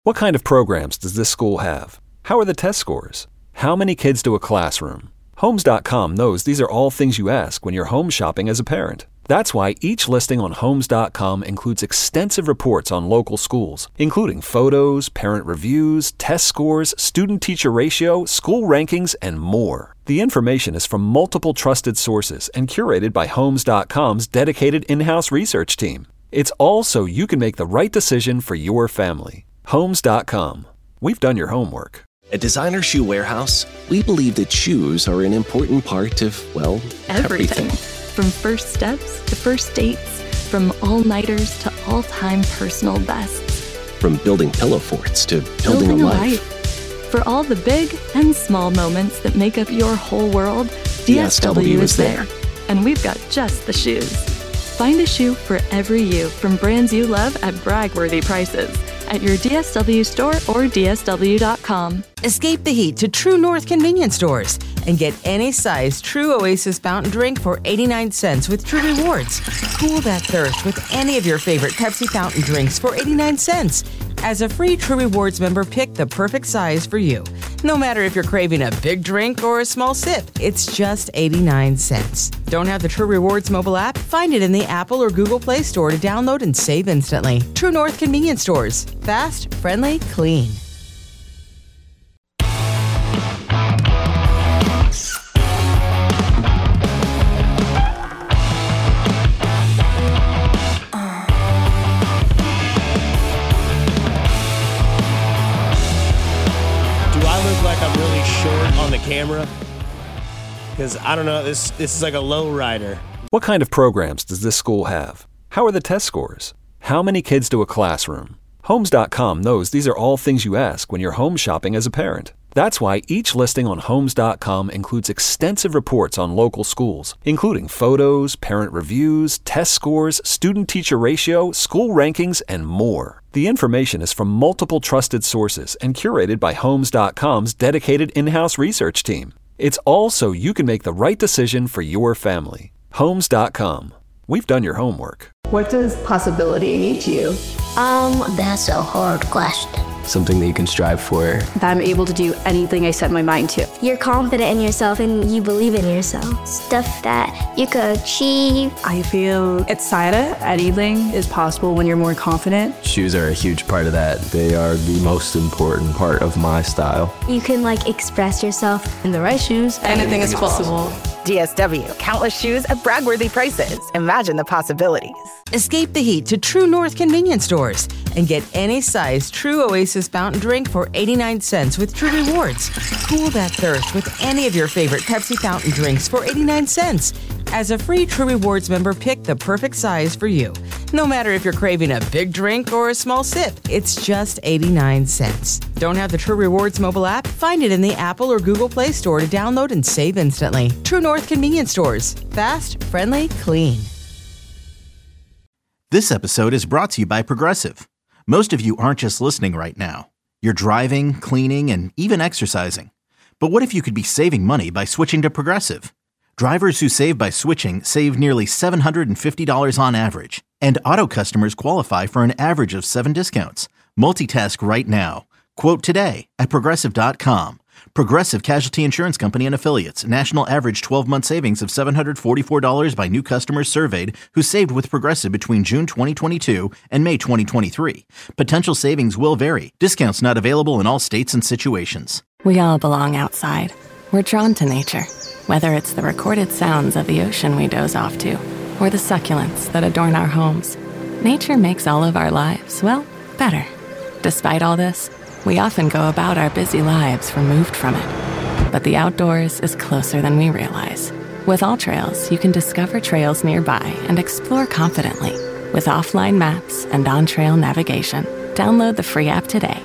What kind of programs does this school have? How are the test scores? How many kids do a classroom? Homes.com knows these are all things you ask when you're home shopping as a parent. That's why each listing on Homes.com includes extensive reports on local schools, including photos, parent reviews, test scores, student-teacher ratio, school rankings, and more. The information is from multiple trusted sources and curated by Homes.com's dedicated in-house research team. It's all so you can make the right decision for your family. Homes.com. We've done your homework. At Designer Shoe Warehouse, we believe that shoes are an important part of, well, everything. From first steps to first dates, from all-nighters to all-time personal bests. From building pillow forts to building a life. For all the big and small moments that make up your whole world, DSW is there. And we've got just the shoes. Find a shoe for every you from brands you love at brag-worthy prices at your DSW store or DSW.com. Escape the heat to True North convenience stores and get any size True Oasis fountain drink for 89 cents with True Rewards. Cool that thirst with any of your favorite Pepsi fountain drinks for 89 cents. As a free True Rewards member, pick the perfect size for you. No matter if you're craving a big drink or a small sip, it's just 89 cents. Don't have the True Rewards mobile app? Find it in the Apple or Google Play Store to download and save instantly. True North convenience stores. Fast, friendly, clean. Camera, because I don't know, this is like a low rider. What kind of programs does this school have? How are the test scores? How many kids do a classroom? Homes.com knows these are all things you ask when you're home shopping as a parent. That's why each listing on Homes.com includes extensive reports on local schools, including photos, parent reviews, test scores, student-teacher ratio, school rankings, and more. The information is from multiple trusted sources and curated by Homes.com's dedicated in-house research team. It's all so you can make the right decision for your family. Homes.com. We've done your homework. What does possibility mean to you? That's a hard question. Something that you can strive for. That I'm able to do anything I set my mind to. You're confident in yourself and you believe in yourself. Stuff that you could achieve. I feel excited. Anything is possible when you're more confident. Shoes are a huge part of that. They are the most important part of my style. You can express yourself. In the right shoes, anything is possible. DSW, countless shoes at brag-worthy prices. Imagine the possibilities. Escape the heat to True North convenience stores and get any size True Oasis fountain drink for 89 cents with True Rewards. Cool that thirst with any of your favorite Pepsi fountain drinks for 89 cents. As a free True Rewards member, pick the perfect size for you. No matter if you're craving a big drink or a small sip, it's just 89 cents. Don't have the True Rewards mobile app? Find it in the Apple or Google Play Store to download and save instantly. True North convenience stores. Fast, friendly, clean. This episode is brought to you by Progressive. Most of you aren't just listening right now. You're driving, cleaning, and even exercising. But what if you could be saving money by switching to Progressive? Drivers who save by switching save nearly $750 on average. And auto customers qualify for an average of 7 discounts. Multitask right now. Quote today at Progressive.com. Progressive Casualty Insurance Company and Affiliates. National average 12-month savings of $744 by new customers surveyed who saved with Progressive between June 2022 and May 2023. Potential savings will vary. Discounts not available in all states and situations. We all belong outside. We're drawn to nature. Whether it's the recorded sounds of the ocean we doze off to, or the succulents that adorn our homes, nature makes all of our lives, well, better. Despite all this, we often go about our busy lives removed from it. But the outdoors is closer than we realize. With AllTrails, you can discover trails nearby and explore confidently. With offline maps and on-trail navigation, download the free app today.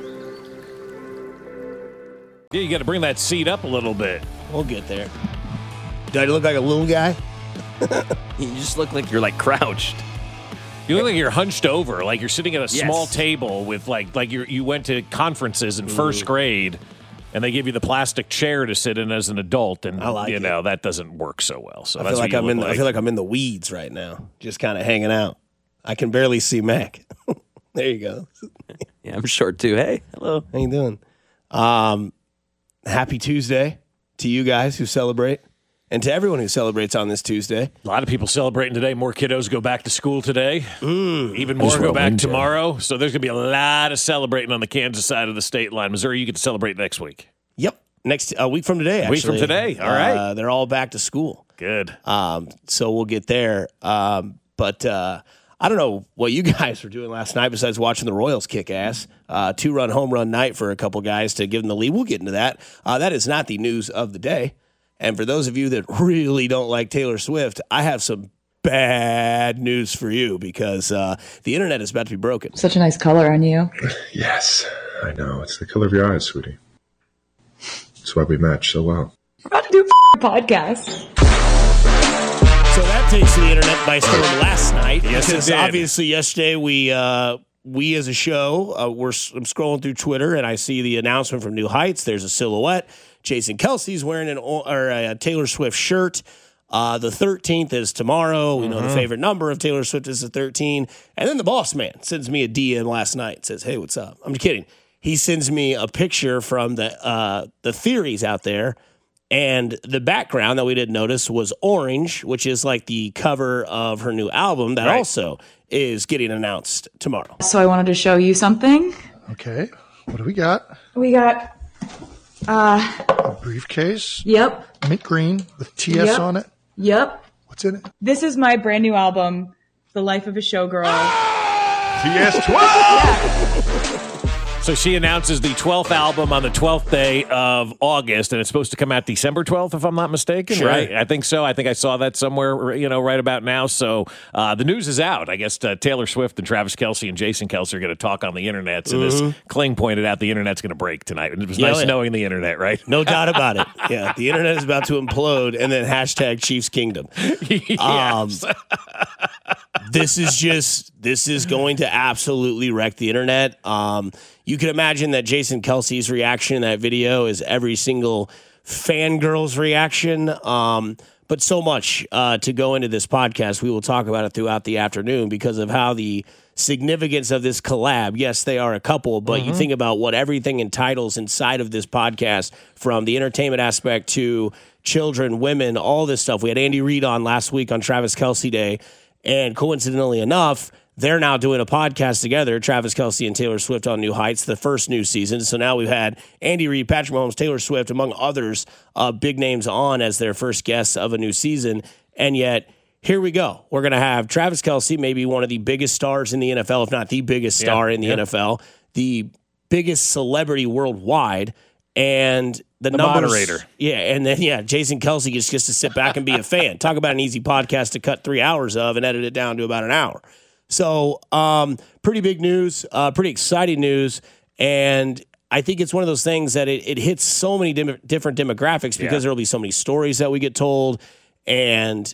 Yeah, you got to bring that seat up a little bit. We'll get there. Do I look like a little guy? You just look like you're crouched. You look like you're hunched over, like you're sitting at a small table with like you went to conferences in first grade, and they give you the plastic chair to sit in as an adult, and that doesn't work so well. So I feel like I'm in the weeds right now, just kind of hanging out. I can barely see Mac. There you go. Yeah, I'm short too. Hey, hello. How you doing? Happy Tuesday to you guys who celebrate and to everyone who celebrates on this Tuesday. A lot of people celebrating today. More kiddos go back to school today. Even more go back tomorrow. So there's going to be a lot of celebrating on the Kansas side of the state line. Missouri, you get to celebrate next week. Yep. Next a week from today, actually. A week from today. All right. They're all back to school. Good. So we'll get there. But I don't know what you guys were doing last night besides watching the Royals kick ass. 2-run home run night for a couple guys to give them the lead. We'll get into that. That is not the news of the day. And for those of you that really don't like Taylor Swift, I have some bad news for you because the internet is about to be broken. Such a nice color on you. Yes, I know. It's the color of your eyes, sweetie. That's why we match so well. We're about to do a podcast. So that takes the internet by storm last night. Yes, because it did. Obviously, yesterday we as a show, I'm scrolling through Twitter and I see the announcement from New Heights. There's a silhouette. Jason Kelsey's wearing a Taylor Swift shirt. The 13th is tomorrow. We know the favorite number of Taylor Swift is the 13. And then the boss man sends me a DM last night. Says, "Hey, what's up?" I'm just kidding. He sends me a picture from the theories out there. And the background that we didn't notice was orange, which is like the cover of her new album that also is getting announced tomorrow. So I wanted to show you something. Okay. What do we got? We got A briefcase. Yep. Mint green with TS on it. Yep. What's in it? This is my brand new album, The Life of a Showgirl. TS12! So she announces the 12th album on the 12th day of August, and it's supposed to come out December 12th, if I'm not mistaken, Sure. right? I think so. I think I saw that somewhere, right about now. So the news is out. I guess Taylor Swift and Travis Kelce and Jason Kelce are going to talk on the internet. So as Kling pointed out, the internet's going to break tonight. And it was nice knowing the internet, right? No doubt about it. Yeah, the internet is about to implode, and then hashtag Chiefs Kingdom. Yes. This is going to absolutely wreck the internet. You can imagine that Jason Kelce's reaction in that video is every single fangirl's reaction. But so much to go into this podcast. We will talk about it throughout the afternoon because of how the significance of this collab. Yes, they are a couple, but you think about what everything entitles inside of this podcast, from the entertainment aspect to children, women, all this stuff. We had Andy Reid on last week on Travis Kelce Day, and coincidentally enough, they're now doing a podcast together, Travis Kelce and Taylor Swift on New Heights, the first new season. So now we've had Andy Reid, Patrick Mahomes, Taylor Swift, among others, big names on as their first guests of a new season. And yet, here we go. We're going to have Travis Kelce, maybe one of the biggest stars in the NFL, if not the biggest star in the NFL, the biggest celebrity worldwide, and the numbers, moderator. Yeah, and then, Jason Kelce gets to sit back and be a fan. Talk about an easy podcast to cut 3 hours of and edit it down to about an hour. So, pretty big news, pretty exciting news, and I think it's one of those things that it hits so many different demographics because there will be so many stories that we get told, and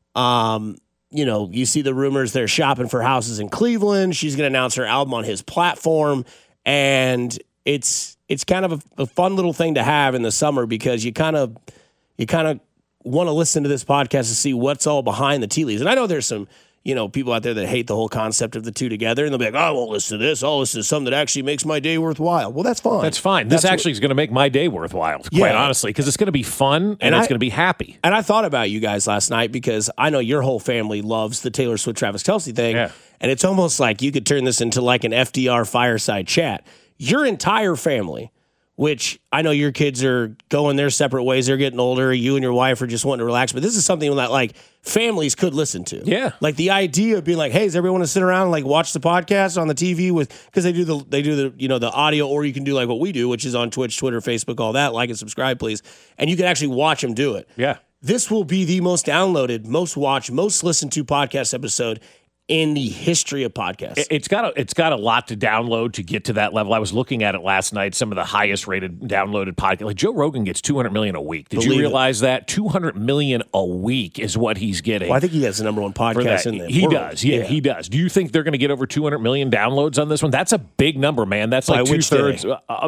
you see the rumors they're shopping for houses in Cleveland. She's going to announce her album on his platform, and it's kind of a fun little thing to have in the summer because you kind of want to listen to this podcast to see what's all behind the tea leaves. And I know there's some people out there that hate the whole concept of the two together, and they'll be like, "Oh, I won't listen to this. I'll listen to something that actually makes my day worthwhile." Well, that's fine. That's fine. This actually is going to make my day worthwhile, quite honestly, because it's going to be fun and it's going to be happy. And I thought about you guys last night because I know your whole family loves the Taylor Swift, Travis Kelce thing, and it's almost like you could turn this into like an FDR fireside chat. Your entire family, which I know your kids are going their separate ways. They're getting older. You and your wife are just wanting to relax. But this is something that like families could listen to. Yeah. Like the idea of being like, hey, does everyone want to sit around and like watch the podcast on the TV because they do the audio, or you can do like what we do, which is on Twitch, Twitter, Facebook, all that. Like and subscribe, please. And you can actually watch them do it. Yeah. This will be the most downloaded, most watched, most listened to podcast episode in the history of podcasts. It's got a lot to download to get to that level. I was looking at it last night, some of the highest rated downloaded podcasts. Like Joe Rogan gets 200 million a week. Did you realize that? 200 million a week is what he's getting. Well, I think he has the number one podcast in the He world. does. Yeah, he does. Do you think they're going to get over 200 million downloads on this one? That's a big number, man. That's like two-thirds. I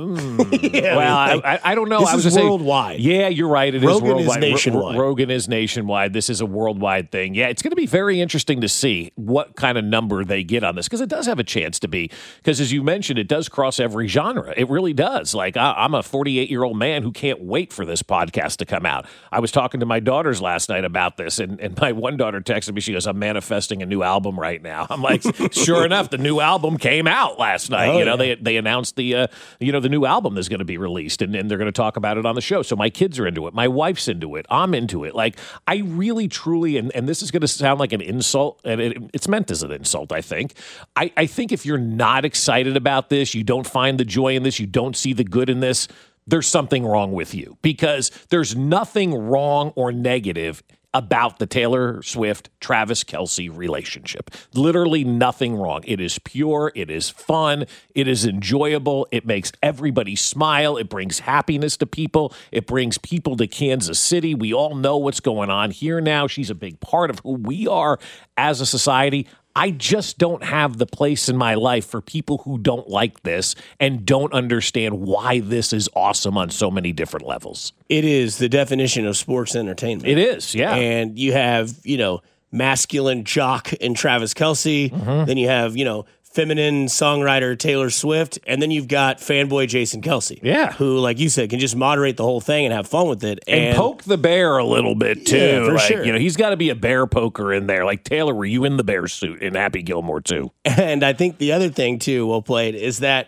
don't know. This is worldwide. Yeah, you're right. It is Rogan worldwide. is nationwide. Rogan is nationwide. This is a worldwide thing. Yeah, it's going to be very interesting to see. see what kind of number they get on this, because it does have a chance to be, because as you mentioned, it does cross every genre. It really does. Like, I'm a 48-year-old man who can't wait for this podcast to come out. I was talking to my daughters last night about this, and my one daughter texted me. She goes, I'm manifesting a new album right now. I'm like, sure enough, the new album came out last night. They announced the new album is going to be released, and they're going to talk about it on the show. So my kids are into it. My wife's into it. I'm into it. Like, I really, truly, and this is going to sound like an insult, and it's meant as an insult, I think. I think if you're not excited about this, you don't find the joy in this, you don't see the good in this, there's something wrong with you, because there's nothing wrong or negative about the Taylor Swift-Travis Kelce relationship. Literally nothing wrong. It is pure. It is fun. It is enjoyable. It makes everybody smile. It brings happiness to people. It brings people to Kansas City. We all know what's going on here now. She's a big part of who we are as a society. I just don't have the place in my life for people who don't like this and don't understand why this is awesome on so many different levels. It is the definition of sports entertainment. It is, yeah. And you have, masculine jock in Travis Kelce. Mm-hmm. Then you have, feminine songwriter Taylor Swift, and then you've got fanboy Jason Kelce. Yeah. Who, like you said, can just moderate the whole thing and have fun with it. And poke the bear a little bit, too. Yeah, for sure. He's got to be a bear poker in there. Like, Taylor, were you in the bear suit in Happy Gilmore, too? And I think the other thing, too, well played, is that,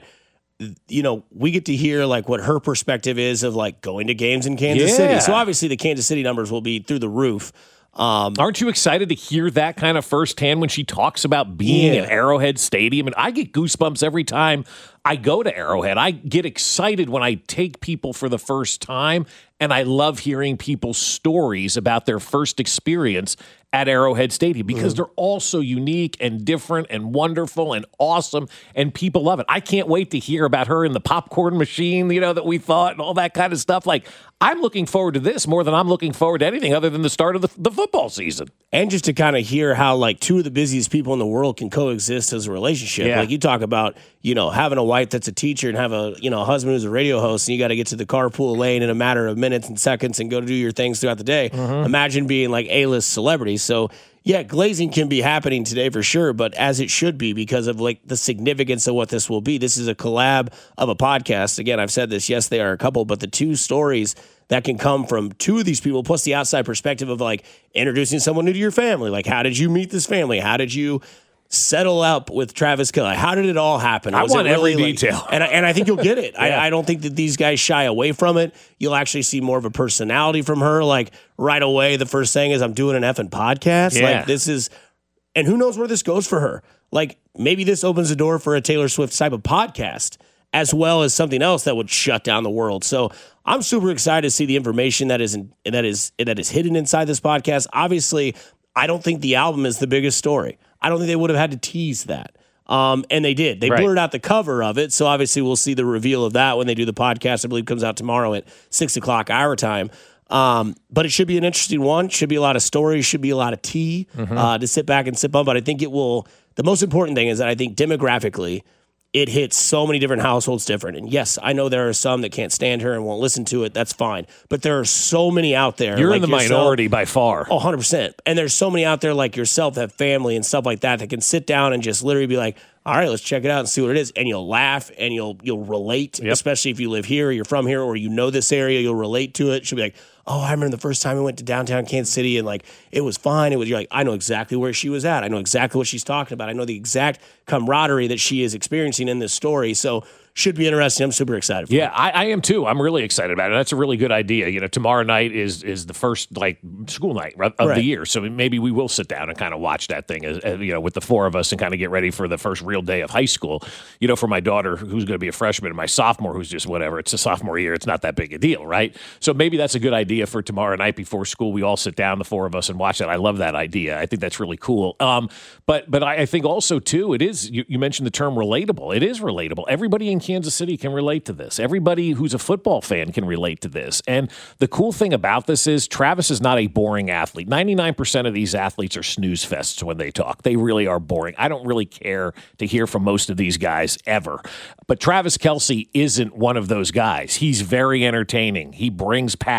we get to hear, like, what her perspective is of, like, going to games in Kansas City. So, obviously, the Kansas City numbers will be through the roof. Aren't you excited to hear that kind of firsthand when she talks about being at Arrowhead Stadium? And I get goosebumps every time I go to Arrowhead. I get excited when I take people for the first time, and I love hearing people's stories about their first experience at Arrowhead Stadium, because they're all so unique and different and wonderful and awesome, and people love it. I can't wait to hear about her in the popcorn machine, that we thought, and all that kind of stuff. Like, I'm looking forward to this more than I'm looking forward to anything other than the start of the football season. And just to kind of hear how, like, two of the busiest people in the world can coexist as a relationship. Yeah. Like, you talk about, having a wife that's a teacher and have a husband who's a radio host, and you got to get to the carpool lane in a matter of minutes and seconds and go to do your things throughout the day. Mm-hmm. Imagine being like A-list celebrities. So, yeah, glazing can be happening today for sure, but as it should be, because of, like, the significance of what this will be. This is a collab of a podcast. Again, I've said this. Yes, they are a couple, but the two stories that can come from two of these people, plus the outside perspective of, like, introducing someone new to your family. Like, how did you meet this family? How did you settle up with Travis Kelce? How did it all happen? I want every detail. And I think you'll get it. Yeah. I don't think that these guys shy away from it. You'll actually see more of a personality from her. Like, right away, the first thing is, I'm doing an effing podcast. Yeah. Like, this is, and who knows where this goes for her. Like, maybe this opens the door for a Taylor Swift type of podcast, as well as something else that would shut down the world. So I'm super excited to see the information that is hidden inside this podcast. Obviously, I don't think the album is the biggest story. I don't think they would have had to tease that. And they did. They blurred out the cover of it. So obviously we'll see the reveal of that when they do the podcast. I believe it comes out tomorrow at 6 o'clock our time. But it should be an interesting one. Should be a lot of stories. Should be a lot of tea to sit back and sip on. But I think it will. The most important thing is that I think demographically, it hits so many different households different. And yes, I know there are some that can't stand her and won't listen to it. That's fine. But there are so many out there. You're like in the yourself, minority by far. Oh, 100%. And there's so many out there like yourself that have family and stuff like that can sit down and just literally be like, all right, let's check it out and see what it is. And you'll laugh and you'll relate, especially if you live here or you're from here or you know this area, you'll relate to it. She'll be like, oh, I remember the first time I went to downtown Kansas City and, like, it was fine. You're like, I know exactly where she was at. I know exactly what she's talking about. I know the exact camaraderie that she is experiencing in this story. So should be interesting. I'm super excited for it. I am too. I'm really excited about it. That's a really good idea. Tomorrow night is the first, like, school night of the year. So maybe we will sit down and kind of watch that thing, with the four of us and kind of get ready for the first real day of high school. For my daughter, who's going to be a freshman, and my sophomore, who's just whatever. It's a sophomore year. It's not that big a deal, right? So maybe that's a good idea for tomorrow night before school. We all sit down, the four of us, and watch that. I love that idea. I think that's really cool. But I think also, too, it is, you mentioned the term relatable. It is relatable. Everybody in Kansas City can relate to this. Everybody who's a football fan can relate to this. And the cool thing about this is Travis is not a boring athlete. 99% of these athletes are snooze fests when they talk. They really are boring. I don't really care to hear from most of these guys ever. But Travis Kelce isn't one of those guys. He's very entertaining. He brings passion. He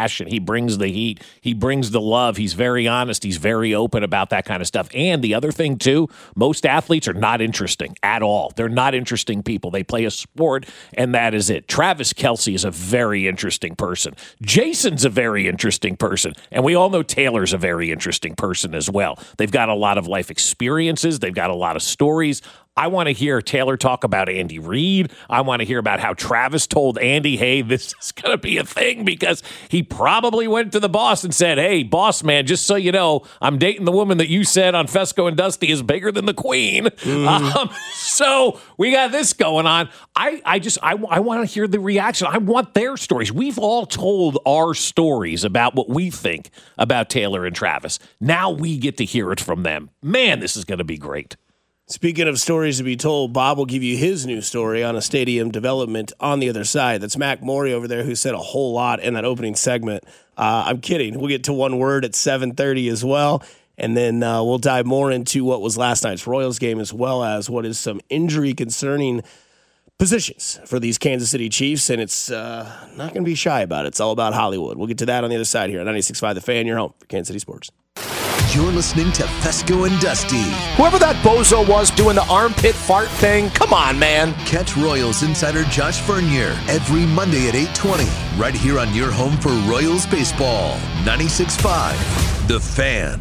brings the heat. He brings the love. He's very honest. He's very open about that kind of stuff. And the other thing, too, most athletes are not interesting at all. They're not interesting people. They play a sport, and that is it. Travis Kelce is a very interesting person. Jason's a very interesting person. And we all know Taylor's a very interesting person as well. They've got a lot of life experiences. They've got a lot of stories. I want to hear Taylor talk about Andy Reid. I want to hear about how Travis told Andy, hey, this is going to be a thing, because he probably went to the boss and said, hey, boss man, just so you know, I'm dating the woman that you said on Fesco and Dusty is bigger than the queen. So we got this going on. I want to hear the reaction. I want their stories. We've all told our stories about what we think about Taylor and Travis. Now we get to hear it from them. Man, this is going to be great. Speaking of stories to be told, Bob will give you his new story on a stadium development on the other side. That's Mac Morey over there, who said a whole lot in that opening segment. I'm kidding. We'll get to one word at 7:30 as well, and then we'll dive more into what was last night's Royals game, as well as what is some injury concerning positions for these Kansas City Chiefs, and it's not going to be shy about it. It's all about Hollywood. We'll get to that on the other side here on 96.5 The Fan, your home for Kansas City Sports. You're listening to Fesco and Dusty. Whoever that bozo was doing the armpit fart thing, come on, man. Catch Royals insider Josh Vernier every Monday at 8:20, right here on your home for Royals baseball. 96.5 The Fan.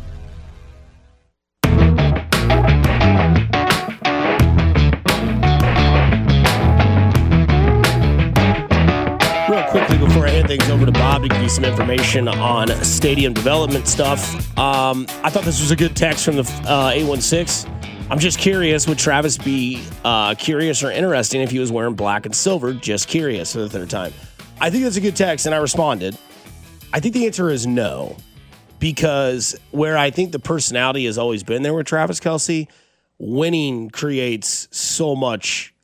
Real quickly before I hand things over to Bob to give you some information on stadium development stuff, I thought this was a good text from the 816. I'm just curious, would Travis be curious or interesting if he was wearing black and silver? Just curious for the third time. I think that's a good text, and I responded. I think the answer is no, because where I think the personality has always been there with Travis Kelce, winning creates so much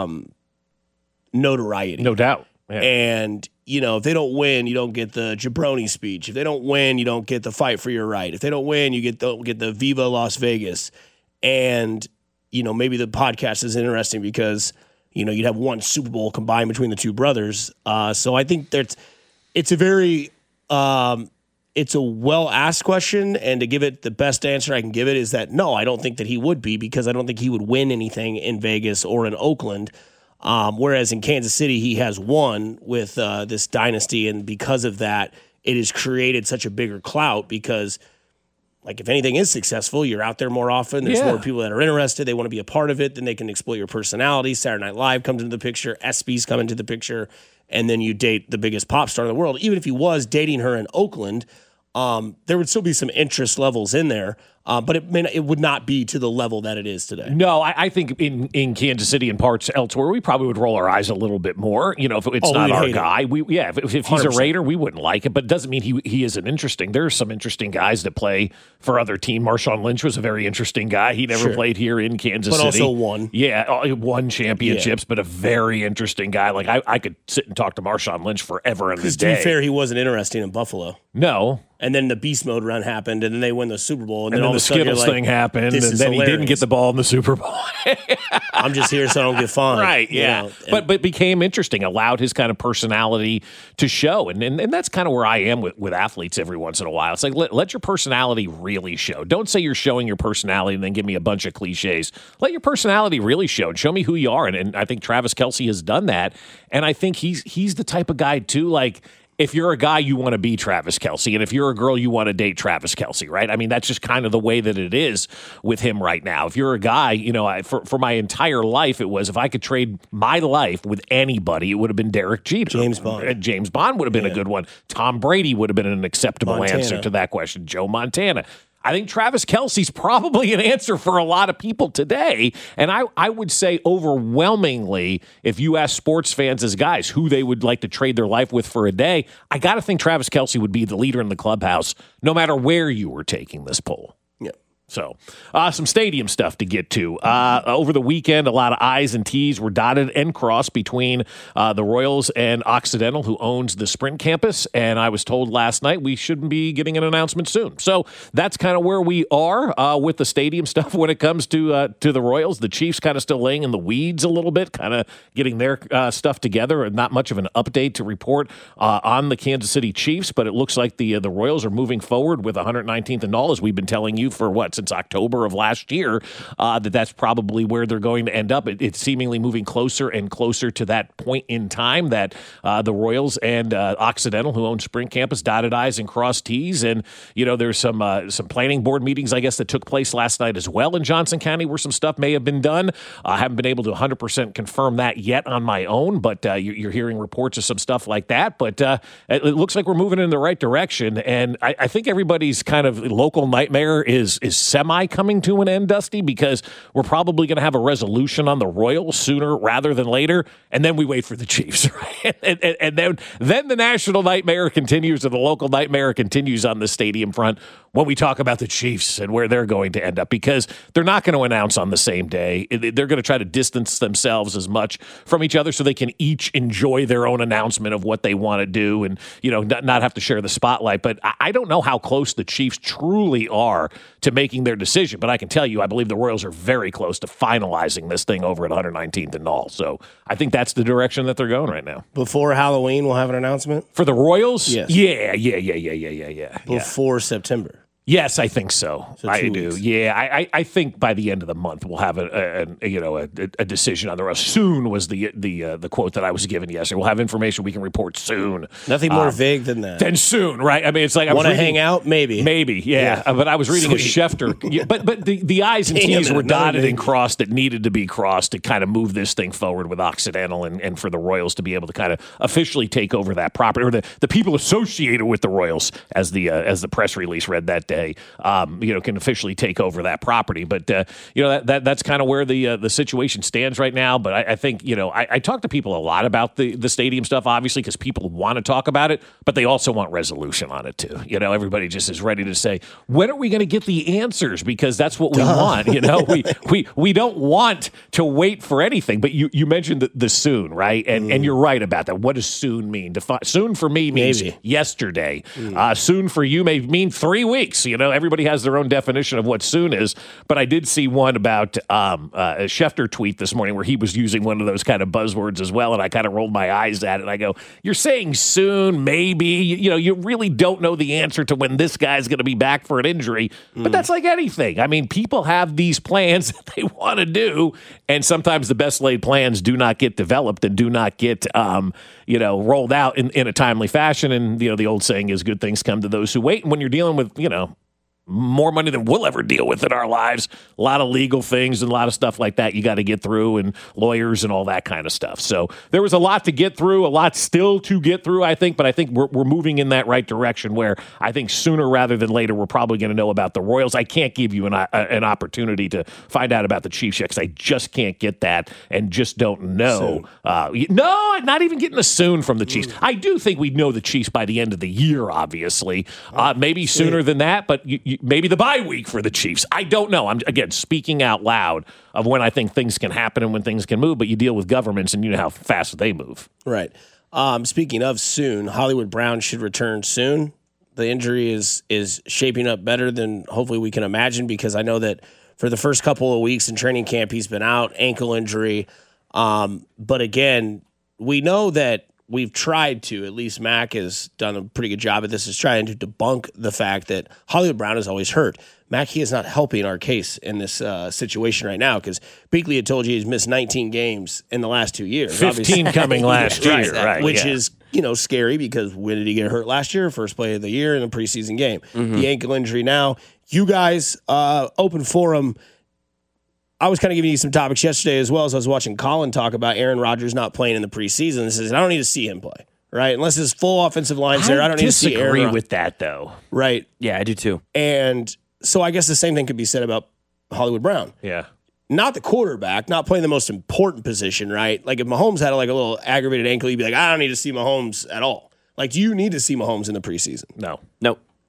notoriety. No doubt. Yeah. And, if they don't win, you don't get the jabroni speech. If they don't win, you don't get the fight for your right. If they don't win, you don't get the Viva Las Vegas. And, maybe the podcast is interesting because, you'd have one Super Bowl combined between the two brothers. So I think it's a very it's a well-asked question, and to give it the best answer I can give it is that no, I don't think that he would be, because I don't think he would win anything in Vegas or in Oakland. Whereas in Kansas City, he has won with this dynasty, and because of that, it has created such a bigger clout because, if anything is successful, you're out there more often. There's more people that are interested. They want to be a part of it. Then they can exploit your personality. Saturday Night Live comes into the picture. ESPYs come into the picture. And then you date the biggest pop star in the world. Even if he was dating her in Oakland, there would still be some interest levels in there. But it would not be to the level that it is today. No, I think in Kansas City and parts elsewhere, we probably would roll our eyes a little bit more. If it's not our guy. If he's a Raider, we wouldn't like it. But it doesn't mean he isn't interesting. There's some interesting guys that play for other teams. Marshawn Lynch was a very interesting guy. He never played here in Kansas City. But also won. Yeah, he won championships, but a very interesting guy. I could sit and talk to Marshawn Lynch forever in the day. To be fair, he wasn't interesting in Buffalo. No. And then the beast mode run happened, and then they win the Super Bowl. And then all the Skittles thing happened, and then he didn't get the ball in the Super Bowl. I'm just here so I don't get fined. Right, yeah. But became interesting, allowed his kind of personality to show. And that's kind of where I am with athletes every once in a while. It's like, let your personality really show. Don't say you're showing your personality and then give me a bunch of cliches. Let your personality really show and show me who you are. And I think Travis Kelce has done that. And I think he's the type of guy, too, if you're a guy, you want to be Travis Kelce. And if you're a girl, you want to date Travis Kelce, right? I mean, that's just kind of the way that it is with him right now. If you're a guy, for my entire life, it was if I could trade my life with anybody, it would have been Derek Jeter. James Bond. James Bond would have been a good one. Tom Brady would have been an acceptable answer to that question. Joe Montana. I think Travis Kelce's probably an answer for a lot of people today. And I would say overwhelmingly, if you ask sports fans as guys who they would like to trade their life with for a day, I got to think Travis Kelce would be the leader in the clubhouse, no matter where you were taking this poll. Yeah. So, some stadium stuff to get to. Over the weekend, a lot of I's and T's were dotted and crossed between the Royals and Occidental, who owns the Sprint campus. And I was told last night we shouldn't be getting an announcement soon. So that's kind of where we are with the stadium stuff when it comes to the Royals. The Chiefs kind of still laying in the weeds a little bit, kind of getting their stuff together, and not much of an update to report on the Kansas City Chiefs. But it looks like the Royals are moving forward with 119th and all, as we've been telling you for since October of last year, that's probably where they're going to end up. It's seemingly moving closer and closer to that point in time that the Royals and Occidental, who own Sprint Campus, dotted I's and crossed T's. And, there's some planning board meetings, I guess, that took place last night as well in Johnson County where some stuff may have been done. I haven't been able to 100% confirm that yet on my own, but you're hearing reports of some stuff like that. But it looks like we're moving in the right direction. And I think everybody's kind of local nightmare is semi coming to an end, Dusty, because we're probably going to have a resolution on the Royals sooner rather than later, and then we wait for the Chiefs, right? and then the national nightmare continues, and the local nightmare continues on the stadium front when we talk about the Chiefs and where they're going to end up, because they're not going to announce on the same day. They're going to try to distance themselves as much from each other so they can each enjoy their own announcement of what they want to do and, not have to share the spotlight. But I don't know how close the Chiefs truly are to making their decision, but I can tell you, I believe the Royals are very close to finalizing this thing over at 119th and all. So I think that's the direction that they're going right now. Before Halloween, we'll have an announcement? For the Royals? Yes. Yeah. Before September. Yes, I think so. I do. Weeks. Yeah, I think by the end of the month we'll have a decision on the Royals. Soon was the quote that I was given yesterday. We'll have information we can report soon. Nothing more vague than that. Than soon, right? I mean, it's like want to hang out, maybe, yeah. But I was reading a Schefter. But the I's and T's were dotted and crossed that needed to be crossed to kind of move this thing forward with Occidental and for the Royals to be able to kind of officially take over that property, or the people associated with the Royals, as the press release read that day, can officially take over that property. But that's kind of where the situation stands right now. But I think I talk to people a lot about the stadium stuff, obviously, because people want to talk about it, but they also want resolution on it too. Everybody just is ready to say, when are we going to get the answers? Because that's what we want. We don't want to wait for anything. But you mentioned the soon, right? And you're right about that. What does soon mean? Soon for me means yesterday. Soon for you may mean 3 weeks. Everybody has their own definition of what soon is. But I did see one about a Schefter tweet this morning where he was using one of those kind of buzzwords as well, and I kind of rolled my eyes at it. I go, you're saying soon, maybe. You really don't know the answer to when this guy's going to be back for an injury. But that's like anything. I mean, people have these plans that they want to do, and sometimes the best laid plans do not get developed and do not get rolled out in a timely fashion. And the old saying is, good things come to those who wait. And when you're dealing with more money than we'll ever deal with in our lives, a lot of legal things and a lot of stuff like that you got to get through, and lawyers and all that kind of stuff. So there was a lot to get through, a lot still to get through, I think, but I think we're moving in that right direction where I think sooner rather than later we're probably going to know about the Royals. I can't give you an opportunity to find out about the Chiefs yet because I just can't get that and just don't know. No, not even getting a soon from the Chiefs. I do think we'd know the Chiefs by the end of the year, obviously. Maybe sooner than that, but maybe the bye week for the Chiefs. I don't know. I'm, again, speaking out loud of when I think things can happen and when things can move, but you deal with governments and you know how fast they move. Right. Speaking of soon, Hollywood Brown should return soon. The injury is shaping up better than hopefully we can imagine, because I know that for the first couple of weeks in training camp, he's been out, ankle injury. But again, we know that we've tried to, at least Mac has done a pretty good job at this, is trying to debunk the fact that Hollywood Brown is always hurt. Mackey is not helping our case in this situation right now, because Beakley had told you he's missed 19 games in the last 2 years. 15 coming last year, right? Which is, scary, because when did he get hurt last year? First play of the year in a preseason game. Mm-hmm. The ankle injury now. You guys, open forum, I was kind of giving you some topics yesterday as well as I was watching Colin talk about Aaron Rodgers not playing in the preseason. This is, I don't need to see him play, right? Unless his full offensive line's there. I don't need to see Aaron. I disagree with that, though. Right. Yeah, I do too. And so I guess the same thing could be said about Hollywood Brown. Yeah. Not the quarterback, not playing the most important position, right? Like if Mahomes had a little aggravated ankle, you'd be like, I don't need to see Mahomes at all. Like, do you need to see Mahomes in the preseason? No. Nope.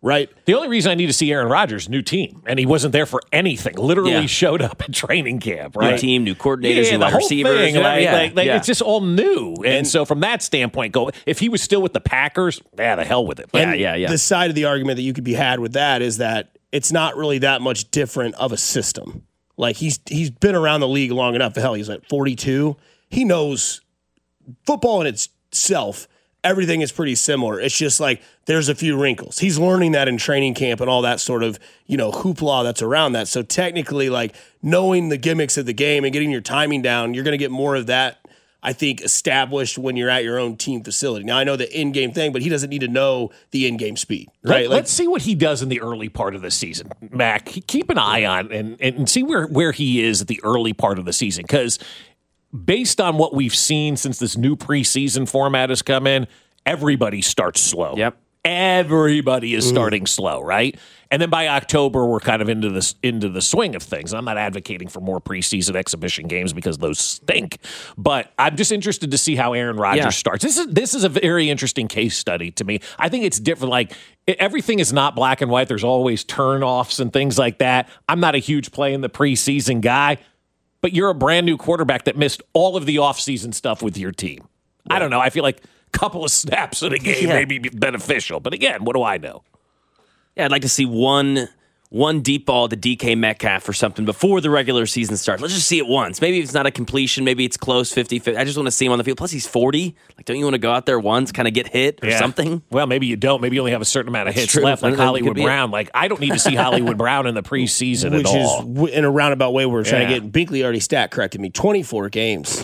right? The only reason I need to see Aaron Rodgers, new team, and he wasn't there for anything. Literally showed up at training camp, right? New team, new coordinators, new the wide whole receivers. thing, it's just all new. And so from that standpoint, if he was still with the Packers, the hell with it. The side of the argument that you could be had with that is that it's not really that much different of a system. Like he's been around the league long enough. Hell, he's at 42. He knows football in itself. Everything is pretty similar. It's just like there's a few wrinkles. He's learning that in training camp and all that sort of, hoopla that's around that. So technically, like knowing the gimmicks of the game and getting your timing down, you're going to get more of that, I think, established when you're at your own team facility. Now, I know the in-game thing, but he doesn't need to know the in-game speed, right? Let's see what he does in the early part of the season, Mac. Keep an eye on and see where he is at the early part of the season, because based on what we've seen since this new preseason format has come in, everybody starts slow. Yep. Everybody is starting slow, right? And then by October, we're kind of into the swing of things. I'm not advocating for more preseason exhibition games because those stink, but I'm just interested to see how Aaron Rodgers starts. This is a very interesting case study to me. I think it's different. Like everything is not black and white. There's always turnoffs and things like that. I'm not a huge play in the preseason guy, but you're a brand new quarterback that missed all of the offseason stuff with your team. I don't know. I feel like a couple of snaps in a game may be beneficial. But again, what do I know? Yeah, I'd like to see one deep ball to DK Metcalf or something before the regular season starts. Let's just see it once. Maybe it's not a completion. Maybe it's close, 50-50. I just want to see him on the field. Plus, he's 40. Like, don't you want to go out there once, kind of get hit or something? Well, maybe you don't. Maybe you only have a certain amount of hits left, like Hollywood Brown. Like, I don't need to see Hollywood Brown in the preseason at all. Which is, in a roundabout way, we're trying to get. Binkley already stat corrected me. 24 games.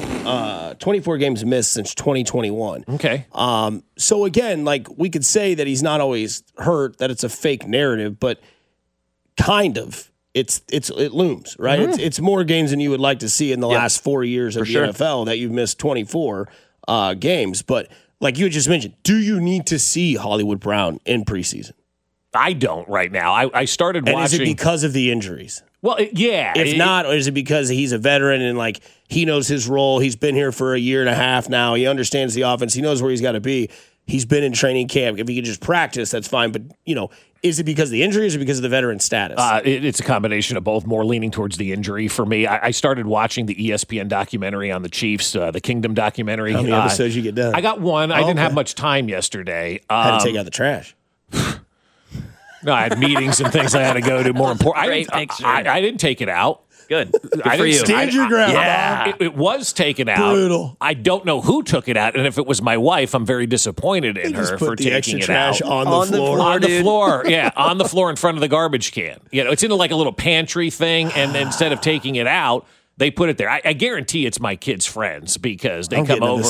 24 games missed since 2021. Okay. So, again, like, we could say that he's not always hurt, that it's a fake narrative, but kind of. It looms, right? Mm-hmm. It's more games than you would like to see in the last 4 years of the NFL that you've missed 24 games. But like you just mentioned, do you need to see Hollywood Brown in preseason? I don't right now. I started watching. And is it because of the injuries? Well, yeah. If not, or is it because he's a veteran and like he knows his role? He's been here for a year and a half now. He understands the offense. He knows where he's got to be. He's been in training camp. If he could just practice, that's fine. But, is it because of the injury or is it because of the veteran status? It's a combination of both, more leaning towards the injury for me. I started watching the ESPN documentary on the Chiefs, the Kingdom documentary. How many episodes you get done? I got one. I didn't have much time yesterday. Had to take out the trash. No, I had meetings and things I had to go to. More important. I didn't take it out. Good. Good for you. Stand your ground. Yeah, it was taken out. Brutal. I don't know who took it out, and if it was my wife, I'm very disappointed in her for taking it out. On the floor. On the floor, yeah, on the floor in front of the garbage can. It's in like a little pantry thing, and instead of taking it out, they put it there. I guarantee it's my kids' friends because they come over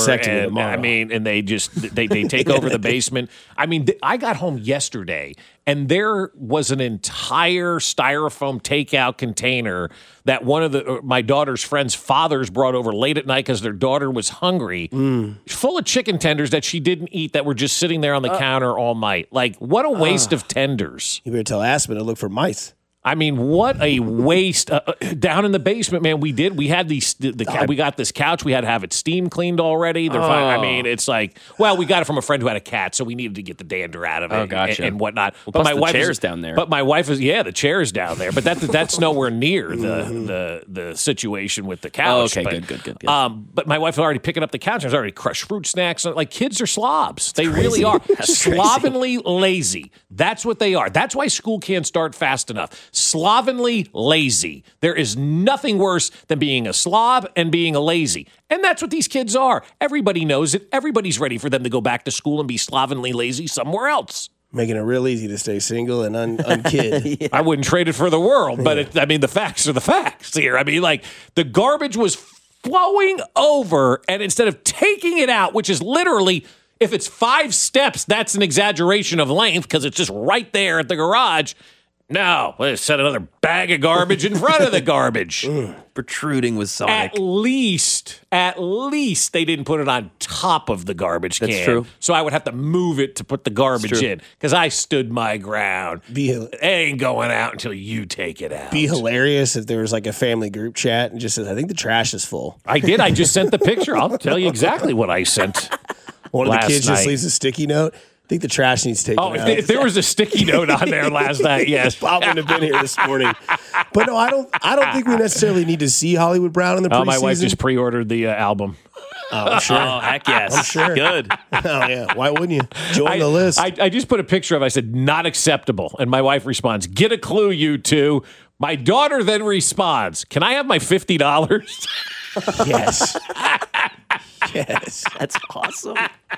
and they just they take over the basement. I mean, I got home yesterday and there was an entire styrofoam takeout container that one of my daughter's friends' fathers brought over late at night because their daughter was hungry, full of chicken tenders that she didn't eat that were just sitting there on the counter all night. Like, what a waste of tenders. You better tell Aspen to look for mice. I mean, what a waste! Down in the basement, man, we had we got this couch. We had to have it steam cleaned already. They're fine. I mean, it's like, well, we got it from a friend who had a cat, so we needed to get the dander out of it and whatnot. Well, but my wife is down there. But my wife is the chair's down there. But that's nowhere near the situation with the couch. Oh, okay, but, good. But my wife was already picking up the couch. There's already crushed fruit snacks. Like, kids are slobs. They really are. Slovenly lazy. That's what they are. That's why school can't start fast enough. Slovenly lazy. There is nothing worse than being a slob and being a lazy. And that's what these kids are. Everybody knows it. Everybody's ready for them to go back to school and be slovenly lazy somewhere else. Making it real easy to stay single and unkid. I wouldn't trade it for the world, but the facts are the facts here. I mean, like, the garbage was flowing over, and instead of taking it out, which is literally, if it's 5 steps, that's an exaggeration of length because it's just right there at the garage. No, let's set another bag of garbage in front of the garbage. Protruding with Sonic. At least they didn't put it on top of the garbage can. That's true. So I would have to move it to put the garbage in because I stood my ground. It ain't going out until you take it out. Be hilarious if there was like a family group chat and just says, I think the trash is full. I did. I just sent the picture. I'll tell you exactly what I sent. One of the kids night. just leaves a sticky note. think the trash needs taken out. If there was a sticky note on there last night, yes. Bob wouldn't have been here this morning. But no, I don't think we necessarily need to see Hollywood Brown in the preseason. My wife just pre-ordered the album. Oh, I'm sure. Oh, heck yes. I'm sure. Good. Oh, yeah. Why wouldn't you? Join the list. I just put a picture of it. I said, not acceptable. And my wife responds, get a clue, you two. My daughter then responds, can I have my $50? Yes. Yes. That's awesome.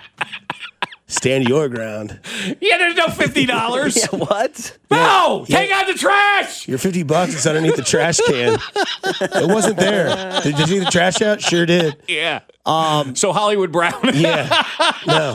Stand your ground. Yeah, there's no $50. Yeah, what? No! Yeah. Take out the trash! Your $50 is underneath the trash can. It wasn't there. Did you take the trash out? Sure did. Yeah. So Hollywood Brown. Yeah. No.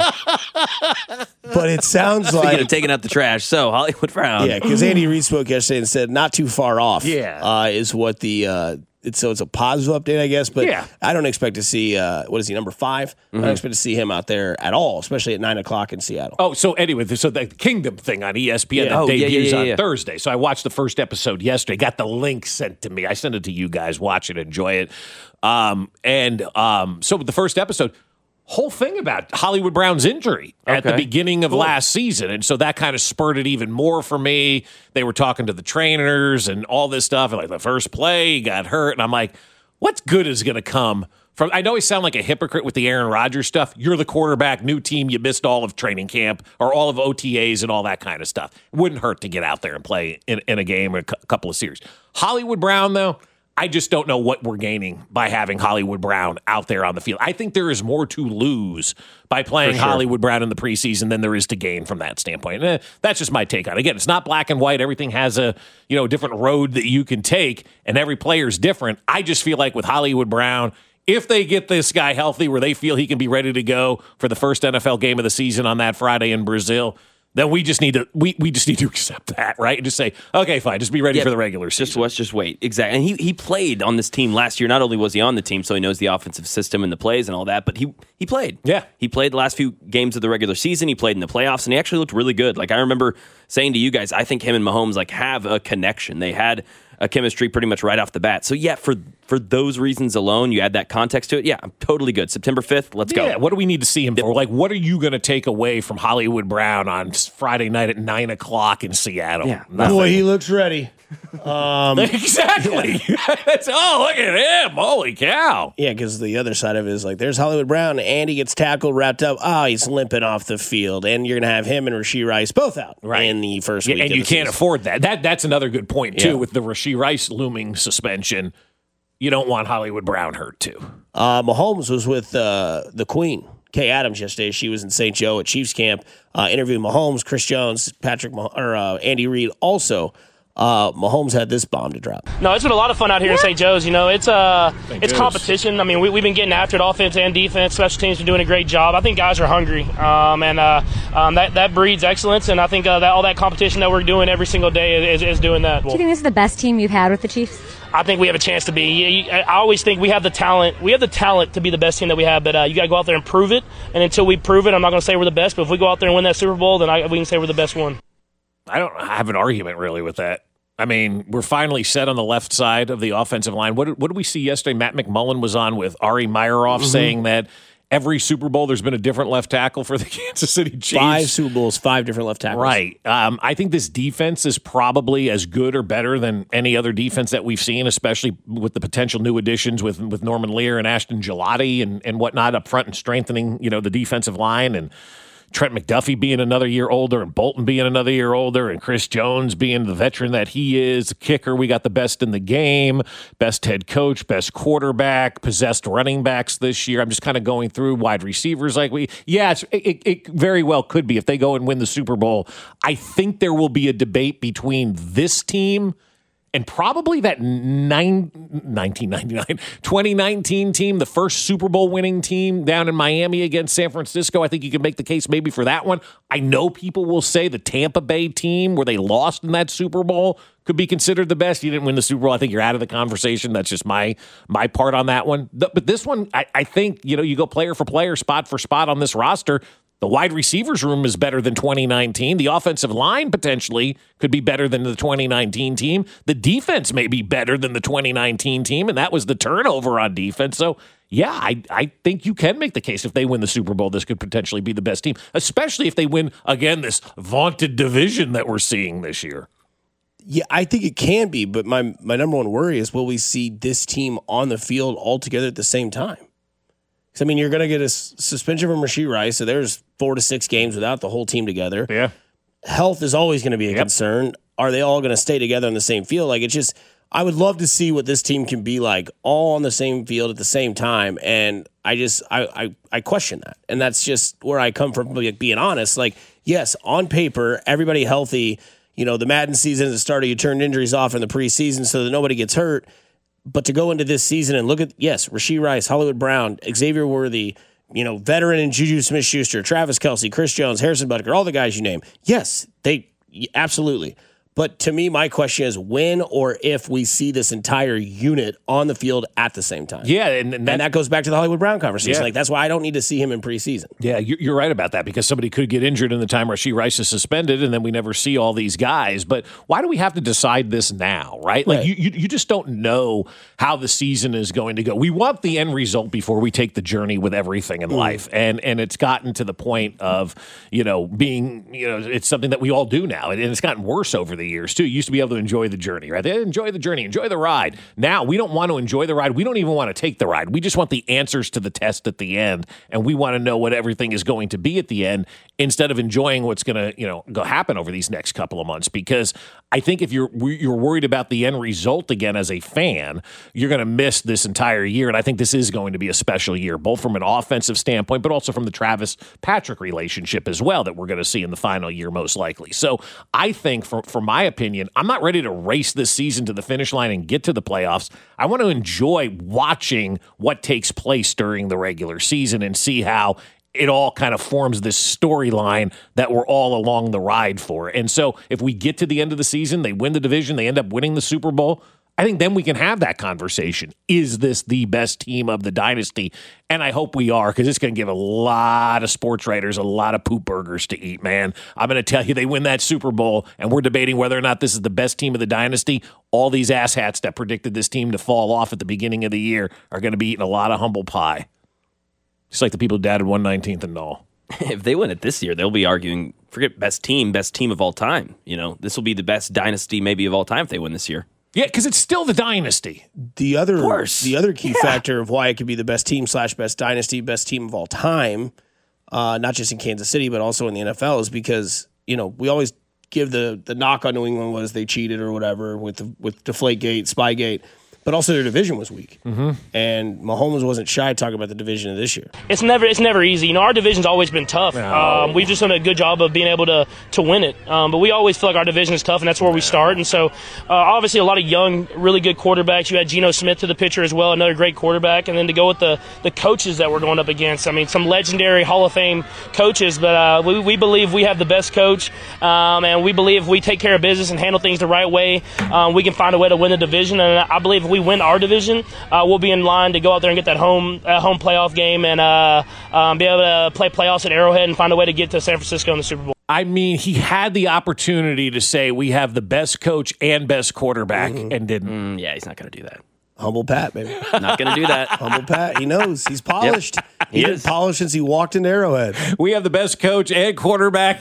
But it sounds like taking out the trash. So Hollywood Brown. Yeah, because Andy Reid spoke yesterday and said not too far off. Yeah. Is what the it's a positive update, I guess. But I don't expect to see what is he, number 5? I don't expect to see him out there at all, especially at 9:00 in Seattle. Oh, so anyway, so the Kingdom thing on ESPN that debuts on Thursday. So I watched the first episode yesterday. Got the link sent to me. I sent it to you guys. Watch it, enjoy it. So the first episode, whole thing about Hollywood Brown's injury at the beginning of last season. And so that kind of spurred it even more for me. They were talking to the trainers and all this stuff. And like the first play, he got hurt. And I'm like, what good is going to come from? I know I sound like a hypocrite with the Aaron Rodgers stuff. You're the quarterback, new team. You missed all of training camp or all of OTAs and all that kind of stuff. It wouldn't hurt to get out there and play in a game or a couple of series. Hollywood Brown, though, I just don't know what we're gaining by having Hollywood Brown out there on the field. I think there is more to lose by playing Hollywood Brown in the preseason than there is to gain from that standpoint. That's just my take on it. Again, it's not black and white. Everything has a different road that you can take, and every player is different. I just feel like with Hollywood Brown, if they get this guy healthy where they feel he can be ready to go for the first NFL game of the season on that Friday in Brazil, then we just need to accept that, right? And just say, okay, fine, just be ready for the regular season. Let's just wait. Exactly. And he played on this team last year. Not only was he on the team, so he knows the offensive system and the plays and all that, but he played. Yeah. He played the last few games of the regular season. He played in the playoffs, and he actually looked really good. Like I remember saying to you guys, I think him and Mahomes have a connection. They had a chemistry pretty much right off the bat. So yeah, for those reasons alone, you add that context to it. Yeah, I'm totally good. September 5th, let's go. Yeah, what do we need to see him for? Like, what are you going to take away from Hollywood Brown on Friday night at 9:00 in Seattle? Yeah, boy, he looks ready. Exactly. Look at him. Holy cow. Yeah, because the other side of it is like, there's Hollywood Brown. Andy gets tackled, wrapped up. He's limping off the field. And you're going to have him and Rashee Rice both out in the first week. And you can't afford that. That's another good point, too, Yeah. with the Rashee Rice looming suspension. You don't want Hollywood Brown hurt, too. Mahomes was with the Queen, Kay Adams, yesterday. She was in St. Joe at Chiefs camp, interviewing Mahomes, Chris Jones, Andy Reid also. Mahomes had this bomb to drop. No, it's been a lot of fun out here in St. Joe's. It's competition. I mean, we've been getting after it, offense and defense. Special teams been doing a great job. I think guys are hungry, and that breeds excellence. And I think all that competition that we're doing every single day is doing that. Do you think this is the best team you've had with the Chiefs? I think we have a chance to be. I always think we have the talent. We have the talent to be the best team that we have, but you got to go out there and prove it. And until we prove it, I'm not going to say we're the best. But if we go out there and win that Super Bowl, then we can say we're the best one. I don't have an argument really with that. I mean, we're finally set on the left side of the offensive line. What did we see yesterday? Matt McMullen was on with Ari Meyerhoff saying that every Super Bowl there's been a different left tackle for the Kansas City Chiefs. 5 Super Bowls, 5 different left tackles. Right. I think this defense is probably as good or better than any other defense that we've seen, especially with the potential new additions with Norman Lear and Ashton Gelati and whatnot up front and strengthening, the defensive line, and Trent McDuffie being another year older and Bolton being another year older and Chris Jones being the veteran that he is. Kicker, we got the best in the game, best head coach, best quarterback, possessed running backs this year. I'm just kind of going through wide receivers it very well could be if they go and win the Super Bowl. I think there will be a debate between this team and probably that 2019 team, the first Super Bowl winning team down in Miami against San Francisco. I think you can make the case maybe for that one. I know people will say the Tampa Bay team where they lost in that Super Bowl could be considered the best. You didn't win the Super Bowl. I think you're out of the conversation. That's just my part on that one. But this one, I think, you go player for player, spot for spot on this roster. The wide receivers room is better than 2019. The offensive line potentially could be better than the 2019 team. The defense may be better than the 2019 team, and that was the turnover on defense. So yeah, I think you can make the case if they win the Super Bowl, this could potentially be the best team, especially if they win, again, this vaunted division that we're seeing this year. Yeah, I think it can be, but my number one worry is, will we see this team on the field all together at the same time? Because, I mean, you're going to get a suspension from Rashee Rice, so there's 4 to 6 games without the whole team together. Yeah. Health is always going to be a concern. Are they all going to stay together on the same field? Like, it's just, I would love to see what this team can be like all on the same field at the same time. And I question that. And that's just where I come from, like, being honest. Like, yes, on paper, everybody healthy. You know, the Madden season is the start of you turned injuries off in the preseason so that nobody gets hurt. But to go into this season and look at, yes, Rashee Rice, Hollywood Brown, Xavier Worthy, you know, veteran and Juju Smith-Schuster, Travis Kelce, Chris Jones, Harrison Butker, all the guys you name. Yes, they absolutely. But to me, my question is when or if we see this entire unit on the field at the same time. Yeah, and that goes back to the Hollywood Brown conversation. Yeah. Like, that's why I don't need to see him in preseason. Yeah, you're right about that, because somebody could get injured in the time Rashee Rice is suspended, and then we never see all these guys. But why do we have to decide this now, right? Like, you just don't know how the season is going to go. We want the end result before we take the journey with everything in life. And it's gotten to the point of, you know, being, you know, it's something that we all do now. And it's gotten worse over the years, too. You used to be able to enjoy the journey, right? They enjoy the journey, enjoy the ride. Now, we don't want to enjoy the ride. We don't even want to take the ride. We just want the answers to the test at the end, and we want to know what everything is going to be at the end instead of enjoying what's going to, you know, go happen over these next couple of months. Because I think if you're worried about the end result again as a fan, you're going to miss this entire year. And I think this is going to be a special year, both from an offensive standpoint, but also from the Travis Patrick relationship as well that we're going to see in the final year most likely. So I think, for my opinion, I'm not ready to race this season to the finish line and get to the playoffs. I want to enjoy watching what takes place during the regular season and see how it all kind of forms this storyline that we're all along the ride for. And so if we get to the end of the season, they win the division, they end up winning the Super Bowl, I think then we can have that conversation. Is this the best team of the dynasty? And I hope we are, because it's going to give a lot of sports writers a lot of poop burgers to eat, man. I'm going to tell you, they win that Super Bowl, and we're debating whether or not this is the best team of the dynasty. All these asshats that predicted this team to fall off at the beginning of the year are going to be eating a lot of humble pie. Just like the people who doubted 1/19 and all. If they win it this year, they'll be arguing, forget best team of all time. You know, this will be the best dynasty maybe of all time if they win this year. Yeah, because it's still the dynasty. The other key factor of why it could be the best team / best dynasty, best team of all time, not just in Kansas City, but also in the NFL, is because, you know, we always give the knock on New England was they cheated or whatever with Deflategate, Spygate. But also their division was weak. Mm-hmm. And Mahomes wasn't shy talking about the division of this year. It's never easy. You know, our division's always been tough. No. We've just done a good job of being able to win it. But we always feel like our division is tough, and that's where we start. And so, obviously, a lot of young, really good quarterbacks. You had Geno Smith to the picture as well, another great quarterback. And then to go with the coaches that we're going up against. I mean, some legendary Hall of Fame coaches. But we believe we have the best coach. And we believe if we take care of business and handle things the right way, we can find a way to win the division. And I believe if we win our division, we'll be in line to go out there and get that home playoff game and be able to play playoffs at Arrowhead and find a way to get to San Francisco in the Super Bowl. I mean, he had the opportunity to say we have the best coach and best quarterback and didn't. Yeah, he's not going to do that. Humble Pat, baby. Not going to do that. Humble Pat. He knows. He's polished. Yep. He's been polished since he walked into Arrowhead. We have the best coach and quarterback.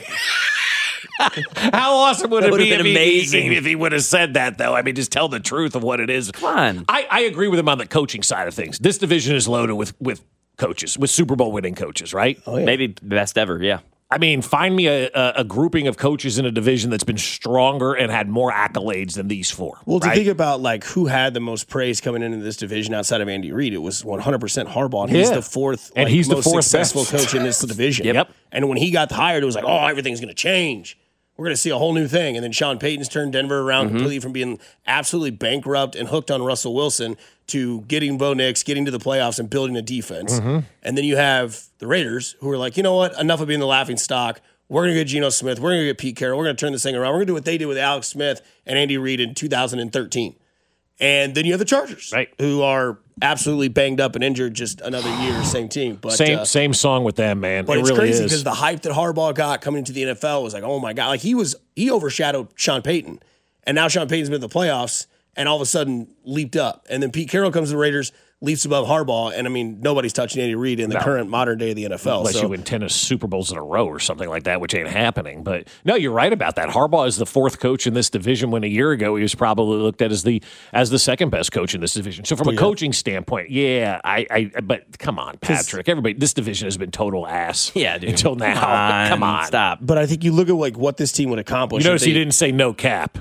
How awesome would it be if he would have said that, though? I mean, just tell the truth of what it is. Come on. I agree with him on the coaching side of things. This division is loaded with coaches, with Super Bowl winning coaches, right? Oh, yeah. Maybe best ever, yeah. I mean, find me a grouping of coaches in a division that's been stronger and had more accolades than these four. Well, right? to think about like who had the most praise coming into this division outside of Andy Reid, it was 100% Harbaugh. He's the fourth, and he's most the fourth successful best coach in this division. Yep. And when he got hired, it was like, oh, everything's going to change. We're going to see a whole new thing. And then Sean Payton's turned Denver around completely from being absolutely bankrupt and hooked on Russell Wilson to getting Bo Nix, getting to the playoffs, and building a defense. And then you have the Raiders, who are like, you know what? Enough of being the laughing stock. We're going to get Geno Smith. We're going to get Pete Carroll. We're going to turn this thing around. We're going to do what they did with Alex Smith and Andy Reid in 2013. And then you have the Chargers, right, who are absolutely banged up and injured. Just another year, same team. But same song with them, man. But it it's really crazy is. because the hype that Harbaugh got coming into the NFL was like, oh my God, like he overshadowed Sean Payton, and now Sean Payton's been in the playoffs and all of a sudden leaped up. And then Pete Carroll comes to the Raiders, leaps above Harbaugh. And I mean, nobody's touching Andy Reid in the current modern day of the NFL. Unless you win 10 Super Bowls in a row or something like that, which ain't happening. But no, you're right about that. Harbaugh is the fourth coach in this division, when a year ago he was probably looked at as the second best coach in this division. So from a coaching standpoint, but come on, Patrick. Everybody, this division has been total ass. Yeah, dude. Until now. Come on. Stop. But I think you look at like what this team would accomplish. You notice he didn't say no cap.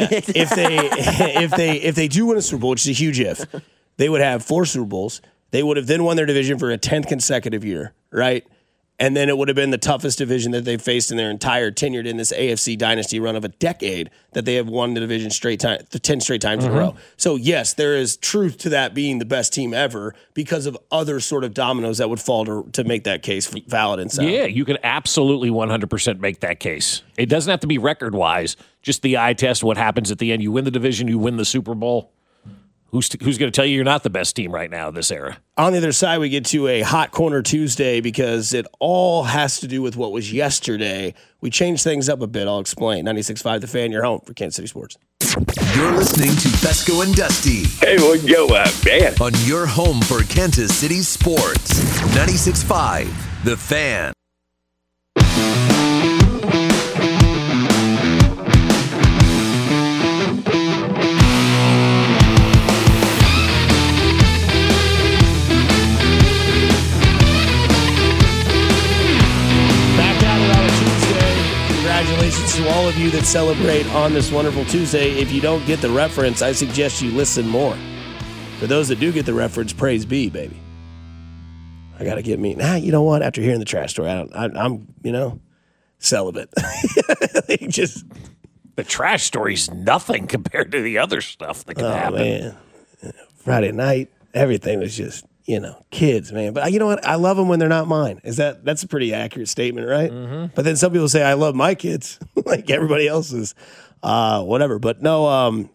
If they do win a Super Bowl, which is a huge if, they would have 4 Super Bowls. They would have then won their division for a 10th consecutive year, right? And then it would have been the toughest division that they've faced in their entire tenure in this AFC dynasty run of a decade, that they have won the division 10 straight times in a row. So yes, there is truth to that being the best team ever because of other sort of dominoes that would fall to make that case valid and sound. Yeah, you can absolutely 100% make that case. It doesn't have to be record-wise, just the eye test, what happens at the end. You win the division, you win the Super Bowl. Who's going to tell you you're not the best team right now this era? On the other side, we get to a Hot Corner Tuesday because it all has to do with what was yesterday. We changed things up a bit. I'll explain. 96.5 The Fan, your home for Kansas City Sports. You're listening to Fesco and Dusty. Hey, what's going on, man? On your home for Kansas City Sports. 96.5 The Fan. Congratulations to all of you that celebrate on this wonderful Tuesday. If you don't get the reference, I suggest you listen more. For those that do get the reference, praise be, baby. I got to get me. You know what? After hearing the trash story, I'm celibate. The trash story's nothing compared to the other stuff that can happen. Man. Friday night, everything was just, kids, man. But you know what? I love them when they're not mine. That's a pretty accurate statement, right? Mm-hmm. But then some people say, I love my kids like everybody else's, whatever. But no,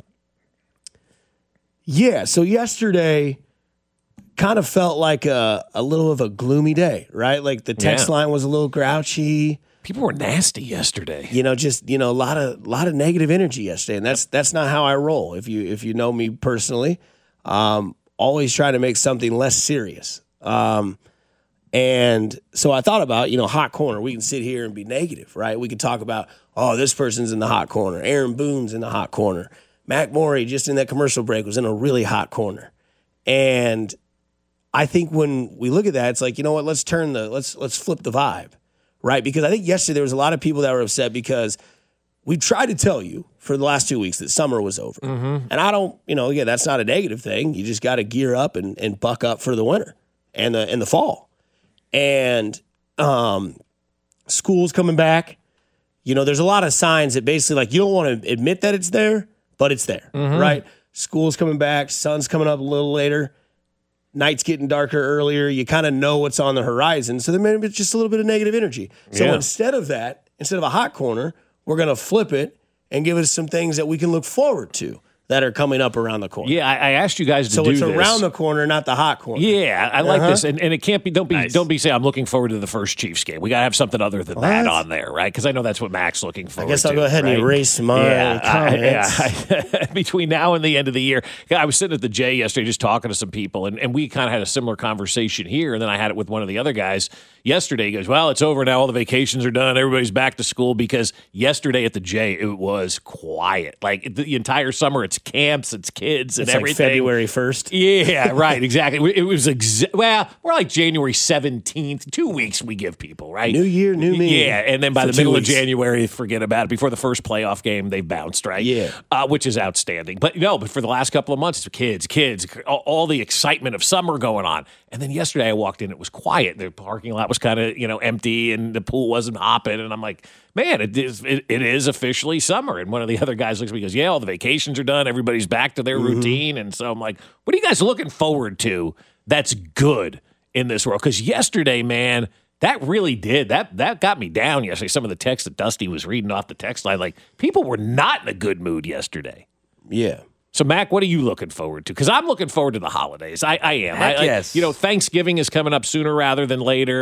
so yesterday kind of felt like a little of a gloomy day, right? Like the text line was a little grouchy. People were nasty yesterday. A lot of negative energy yesterday. And that's not how I roll. If you know me personally, always try to make something less serious. And so I thought about, hot corner. We can sit here and be negative, right? We can talk about, this person's in the hot corner. Aaron Boone's in the hot corner. Mac Morey, just in that commercial break, was in a really hot corner. And I think when we look at that, it's like, you know what, let's flip the vibe, right? Because I think yesterday there was a lot of people that were upset because we tried to tell you for the last 2 weeks that summer was over. Mm-hmm. And I don't, again, that's not a negative thing. You just got to gear up and buck up for the winter and the fall. And school's coming back. There's a lot of signs that basically, like, you don't want to admit that it's there, but it's there, right? School's coming back. Sun's coming up a little later. Night's getting darker earlier. You kind of know what's on the horizon. So there may be just a little bit of negative energy. So instead of a hot corner, we're going to flip it and give us some things that we can look forward to that are coming up around the corner. Yeah, I asked you guys to do this. So it's around the corner, not the hot corner. Yeah, I like this. And it can't be, don't be saying I'm looking forward to the first Chiefs game. We got to have something other than that on there, right? Because I know that's what Mac's looking forward to. I guess I'll go ahead and erase my comments. Between now and the end of the year. I was sitting at the J yesterday just talking to some people, and we kind of had a similar conversation here, and then I had it with one of the other guys yesterday. He goes, well, it's over now. All the vacations are done. Everybody's back to school, because yesterday at the J, it was quiet. Like the entire summer, it's camps, it's kids, and it's everything. Like February 1st. Yeah, right, exactly. It was, we're like January 17th. 2 weeks we give people, right? New year, new me. Yeah, and then by the middle of January, forget about it. Before the first playoff game, they bounced, right? Yeah. Which is outstanding. But for the last couple of months, it's kids, all the excitement of summer going on. And then yesterday I walked in, it was quiet. The parking lot was kind of, empty, and the pool wasn't hopping. And I'm like, man, it is officially summer. And one of the other guys looks at me and goes, yeah, all the vacations are done. Everybody's back to their routine. And so I'm like, what are you guys looking forward to that's good in this world? Because yesterday, man, that really did. That got me down yesterday. Some of the texts that Dusty was reading off the text line, like, people were not in a good mood yesterday. Yeah. So, Mac, what are you looking forward to? Because I'm looking forward to the holidays. I am. Yes. Thanksgiving is coming up sooner rather than later. Yep.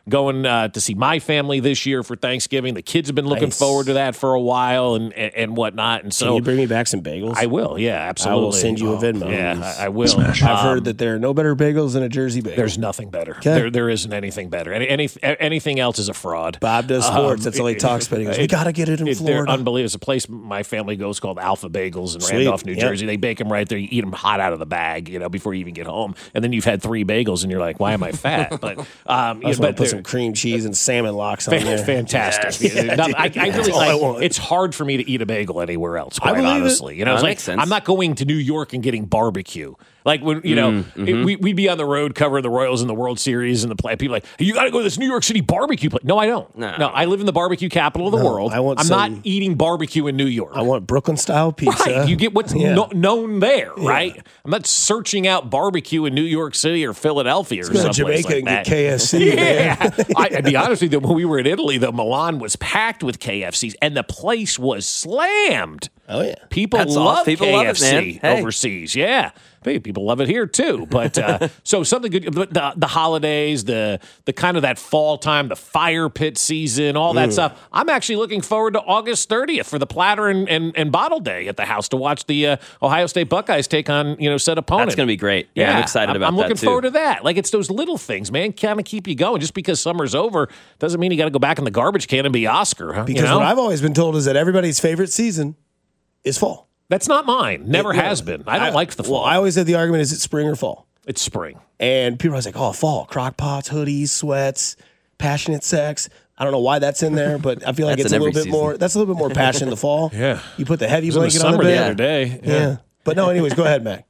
going to see my family this year for Thanksgiving. The kids have been looking forward to that for a while and whatnot. And so, can you bring me back some bagels? I will. Yeah, absolutely. I will send you a Venmo. Yeah, I will. I've heard that there are no better bagels than a Jersey bagel. There's nothing better. Okay. There isn't anything better. Anything else is a fraud. Bob does sports. That's all he talks about. He goes, we got to get it in Florida. They're unbelievable. There's a place my family goes called Alpha Bagels in Sweet. Randolph, New Jersey. They bake them right there. You eat them hot out of the bag, before you even get home. And then you've had 3 bagels, and you're like, why am I fat? But I just want to put some cream cheese and salmon locks on there. Fantastic. I really like. It's hard for me to eat a bagel anywhere else. Quite honestly, that makes sense. I'm not going to New York and getting barbecue. Like when we'd be on the road covering the Royals in the World Series and the play. People are like, you got to go to this New York City barbecue place. No, I don't. No, I live in the barbecue capital of the world. I'm not eating barbecue in New York. I want Brooklyn style pizza. Right. You get what's known there, right? I'm not searching out barbecue in New York City or Philadelphia or something Jamaica like and that. get KFC. Yeah, I'd be honest with you. When we were in Italy, though, Milan was packed with KFCs, and the place was slammed. Oh yeah, people love KFC overseas. Yeah. People love it here too, but so something good. The holidays, the kind of that fall time, the fire pit season, all that stuff. I'm actually looking forward to August 30th for the platter and bottle day at the house to watch the Ohio State Buckeyes take on said opponent. That's going to be great. Yeah, I'm excited about that. I'm looking forward to that. Like it's those little things, man, kind of keep you going. Just because summer's over doesn't mean you got to go back in the garbage can and be Oscar. Huh? Because what I've always been told is that everybody's favorite season is fall. That's not mine. Never has been. I don't like the fall. Well, I always had the argument, is it spring or fall? It's spring. And people are always like, oh, fall. Crock pots, hoodies, sweats, passionate sex. I don't know why that's in there, but I feel like it's a little bit more. That's a little bit more passion in the fall. Yeah. You put the heavy blanket on the bed. The other day. Yeah. But no, anyways, go ahead, Mac.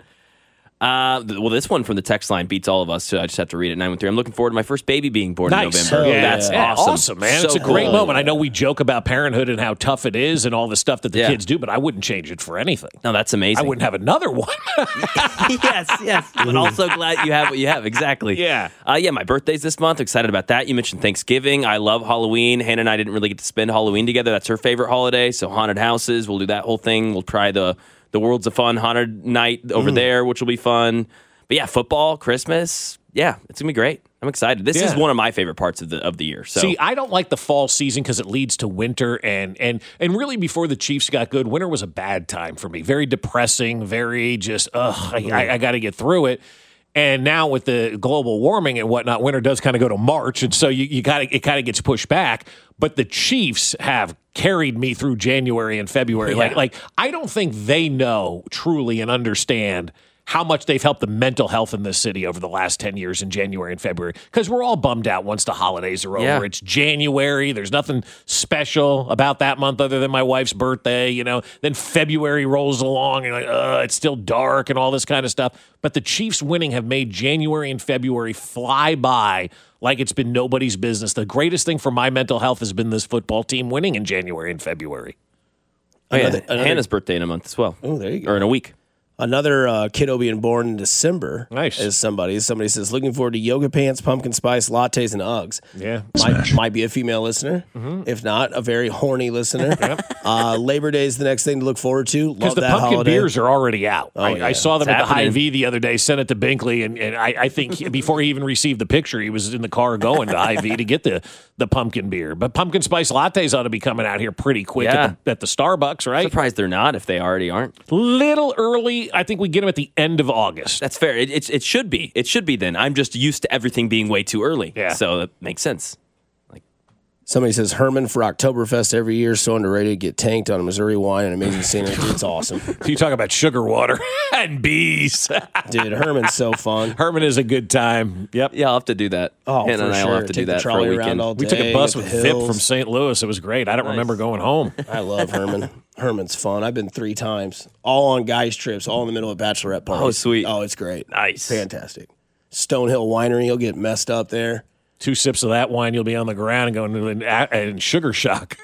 Well, this one from the text line beats all of us, so I just have to read it. 913. I'm looking forward to my first baby being born in November. That's awesome. Man. So it's a great moment. I know we joke about parenthood and how tough it is and all the stuff that the kids do, but I wouldn't change it for anything. No, that's amazing. I wouldn't have another one. yes. But also glad you have what you have. Exactly. Yeah. My birthday's this month. Excited about that. You mentioned Thanksgiving. I love Halloween. Hannah and I didn't really get to spend Halloween together. That's her favorite holiday. So haunted houses. We'll do that whole thing. We'll try the Worlds of Fun haunted night over there, which will be fun. But yeah, football, Christmas, it's gonna be great. I'm excited. This is one of my favorite parts of the year. So. See, I don't like the fall season because it leads to winter, and really before the Chiefs got good, winter was a bad time for me. Very depressing, very just I got to get through it. And now with the global warming and whatnot, winter does kind of go to March, and so it kind of gets pushed back. But the Chiefs have carried me through January and February. Yeah. Like I don't think they know truly and understand how much they've helped the mental health in this city over the last 10 years in January and February. Because we're all bummed out once the holidays are over. Yeah. It's January. There's nothing special about that month other than my wife's birthday, Then February rolls along and you're like, it's still dark and all this kind of stuff. But the Chiefs winning have made January and February fly by like it's been nobody's business. The greatest thing for my mental health has been this football team winning in January and February. Hannah's birthday in a month as well. Oh, there you go. Or in a week. Another kiddo being born in December. Nice. Is somebody says, looking forward to yoga pants, pumpkin spice, lattes, and Uggs. Yeah. Might be a female listener. If not, a very horny listener. Labor Day is the next thing to look forward to. Because the pumpkin beers are already out. I saw them It's at the happening. Hy-Vee the other day, sent it to Binkley, and I think before he even received the picture, he was in the car going to Hy-Vee to get the pumpkin beer. But pumpkin spice lattes ought to be coming out here pretty quick at the Starbucks, right? Surprised they're not if they already aren't. Little early. I think we get them at the end of August. That's fair. It should be. It should be then. I'm just used to everything being way too early. Yeah. So that makes sense. Somebody says Herman for Oktoberfest every year, so underrated. Get tanked on Missouri wine and amazing scenery. It's awesome. You talk about sugar water and bees. Dude, Herman's so fun. Herman is a good time. Yep. Yeah, I'll have to do that. Oh, Hannah for and I sure. will have to Take do the that for a trolley weekend. around all We took a day, bus hit with the Vip hills. from St. Louis. It was great. I don't remember going home. I love Herman. Herman's fun. I've been 3 times. All on guys' trips, all in the middle of bachelorette parties. Oh, sweet. Oh, it's great. Nice. Fantastic. Stonehill Winery, you'll get messed up there. 2 sips of that wine, you'll be on the ground and going in sugar shock.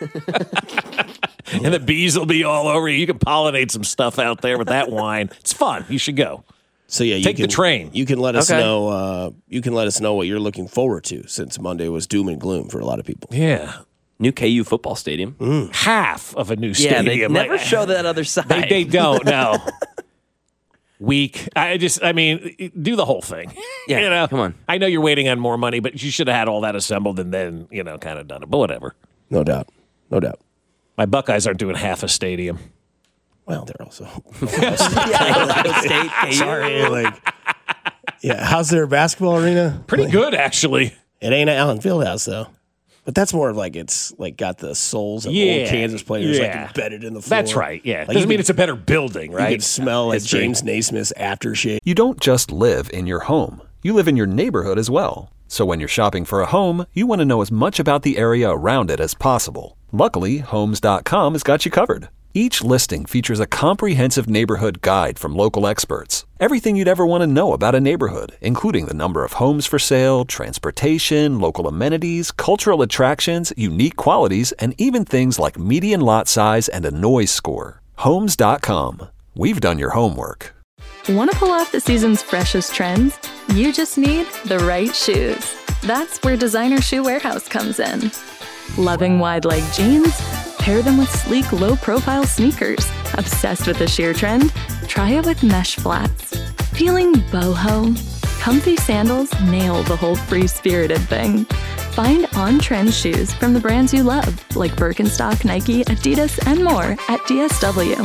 And the bees will be all over you. You can pollinate some stuff out there with that wine. It's fun. You should go. So yeah, Take the train. You can let us know. You can let us know what you're looking forward to, since Monday was doom and gloom for a lot of people. Yeah. New KU football stadium. Half of a new stadium. Yeah, they never show that other side. They don't, no. week. Do the whole thing. Yeah, come on. I know you're waiting on more money, but you should have had all that assembled and then, kind of done it. But whatever. No doubt. My Buckeyes aren't doing half a stadium. Well, they're also State. Sorry, how's their basketball arena? Pretty good, actually. It ain't at Allen Fieldhouse though, but that's more of it's got the souls of old Kansas players embedded in the floor. That's right. Yeah, doesn't mean it's a better building, right? You could smell James Naismith's aftershave. You don't just live in your home; you live in your neighborhood as well. So when you're shopping for a home, you want to know as much about the area around it as possible. Luckily, Homes.com has got you covered. Each listing features a comprehensive neighborhood guide from local experts. Everything you'd ever want to know about a neighborhood, including the number of homes for sale, transportation, local amenities, cultural attractions, unique qualities, and even things like median lot size and a noise score. Homes.com. We've done your homework. Want to pull off the season's freshest trends? You just need the right shoes. That's where Designer Shoe Warehouse comes in. Loving wide leg jeans? Pair them with sleek, low-profile sneakers. Obsessed with the sheer trend? Try it with mesh flats. Feeling boho? Comfy sandals nail the whole free-spirited thing. Find on-trend shoes from the brands you love, like Birkenstock, Nike, Adidas, and more at DSW.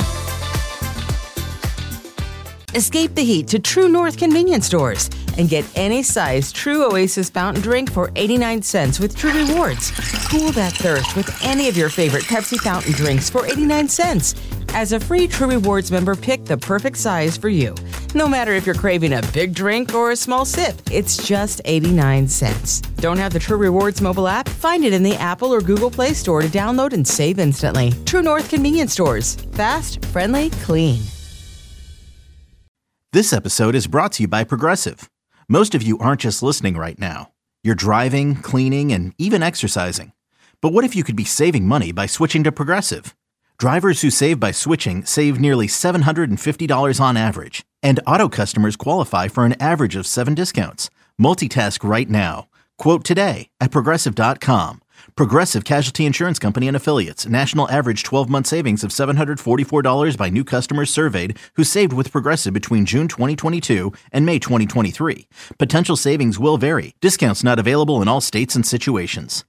Escape the heat to True North convenience stores and get any size True Oasis fountain drink for 89 cents with True Rewards. Cool that thirst with any of your favorite Pepsi fountain drinks for 89 cents. As a free True Rewards member, pick the perfect size for you. No matter if you're craving a big drink or a small sip, it's just 89 cents. Don't have the True Rewards mobile app? Find it in the Apple or Google Play Store to download and save instantly. True North convenience stores. Fast, friendly, clean. This episode is brought to you by Progressive. Most of you aren't just listening right now. You're driving, cleaning, and even exercising. But what if you could be saving money by switching to Progressive? Drivers who save by switching save nearly $750 on average. And auto customers qualify for an average of 7 discounts. Multitask right now. Quote today at Progressive.com. Progressive Casualty Insurance Company and Affiliates. National average 12-month savings of $744 by new customers surveyed who saved with Progressive between June 2022 and May 2023. Potential savings will vary. Discounts not available in all states and situations.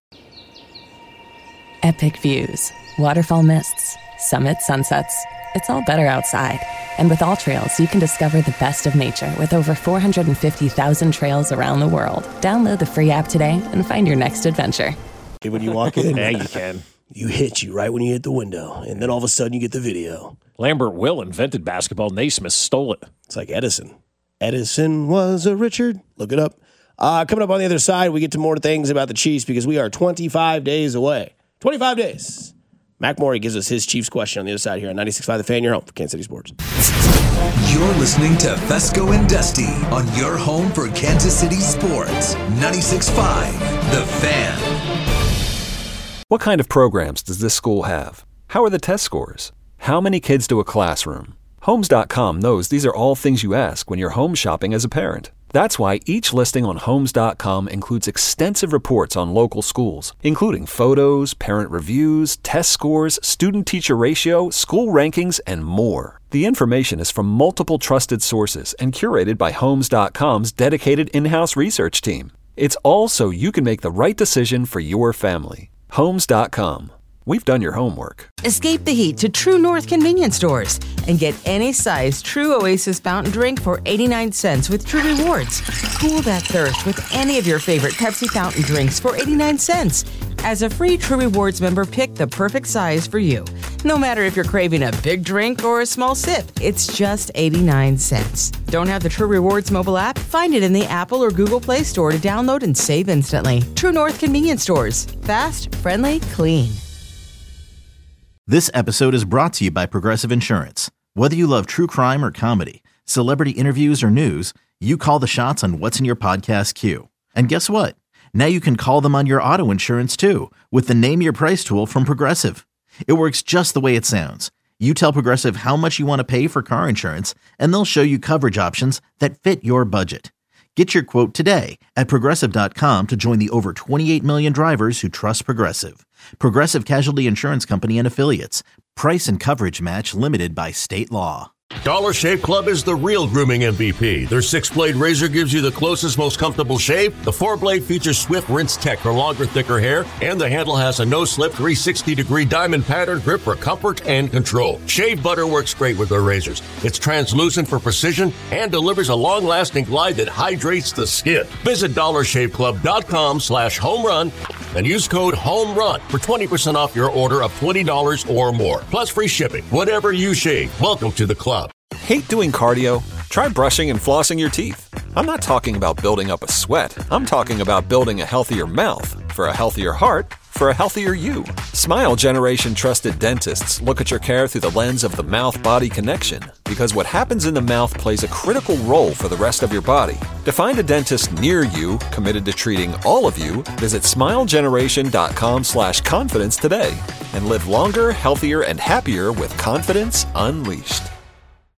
Epic views, waterfall mists, summit sunsets. It's all better outside. And with AllTrails, you can discover the best of nature with over 450,000 trails around the world. Download the free app today and find your next adventure. When you walk in, yeah, you can. You hit you right when you hit the window, and then all of a sudden you get the video. Lambert Will invented basketball. Naismith stole it. It's like Edison. Edison was a Richard. Look it up. Coming up on the other side, we get to more things about the Chiefs because we are 25 days away. 25 days. Mac Morey gives us his Chiefs question on the other side here on 96.5 The Fan, your home for Kansas City Sports. You're listening to Fesco and Dusty on your home for Kansas City Sports. 96.5 The Fan. What kind of programs does this school have? How are the test scores? How many kids do a classroom? Homes.com knows these are all things you ask when you're home shopping as a parent. That's why each listing on Homes.com includes extensive reports on local schools, including photos, parent reviews, test scores, student-teacher ratio, school rankings, and more. The information is from multiple trusted sources and curated by Homes.com's dedicated in-house research team. It's all so you can make the right decision for your family. Homes.com. We've done your homework. Escape the heat to True North convenience stores and get any size True Oasis fountain drink for 89 cents with True Rewards. Cool that thirst with any of your favorite Pepsi fountain drinks for 89 cents. As a free True Rewards member, pick the perfect size for you. No matter if you're craving a big drink or a small sip, it's just 89 cents. Don't have the True Rewards mobile app? Find it in the Apple or Google Play Store to download and save instantly. True North convenience stores. Fast, friendly, clean. This episode is brought to you by Progressive Insurance. Whether you love true crime or comedy, celebrity interviews or news, you call the shots on what's in your podcast queue. And guess what? Now you can call them on your auto insurance too with the Name Your Price tool from Progressive. It works just the way it sounds. You tell Progressive how much you want to pay for car insurance, and they'll show you coverage options that fit your budget. Get your quote today at Progressive.com to join the over 28 million drivers who trust Progressive. Progressive Casualty Insurance Company and Affiliates. Price and coverage match limited by state law. Dollar Shave Club is the real grooming MVP. Their 6-blade razor gives you the closest, most comfortable shave. The 4-blade features swift rinse tech for longer, thicker hair, and the handle has a no-slip 360-degree diamond pattern grip for comfort and control. Shave butter works great with their razors. It's translucent for precision and delivers a long-lasting glide that hydrates the skin. Visit DollarShaveClub.com/homerun and use code HOMERUN for 20% off your order of $20 or more. Plus free shipping. Whatever you shave, welcome to the club. Hate doing cardio? Try brushing and flossing your teeth. I'm not talking about building up a sweat. I'm talking about building a healthier mouth for a healthier heart for a healthier you. Smile Generation trusted dentists look at your care through the lens of the mouth-body connection, because what happens in the mouth plays a critical role for the rest of your body. To find a dentist near you committed to treating all of you, visit smilegeneration.com/confidence today and live longer, healthier, and happier with confidence unleashed.